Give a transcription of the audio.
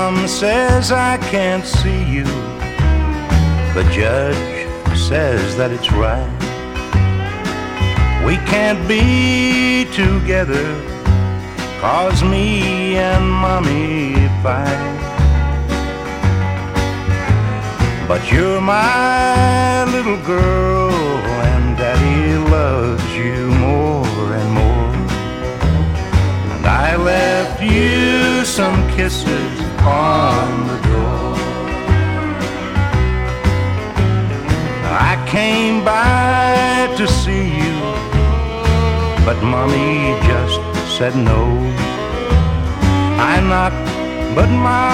Mom says I can't see you. The judge says that it's right. We can't be together 'cause me and Mommy fight. But you're my little girl, and Daddy loves you more and more. And I left you some kisses on the door. I came by to see you, but Mommy just said no. I knocked, but my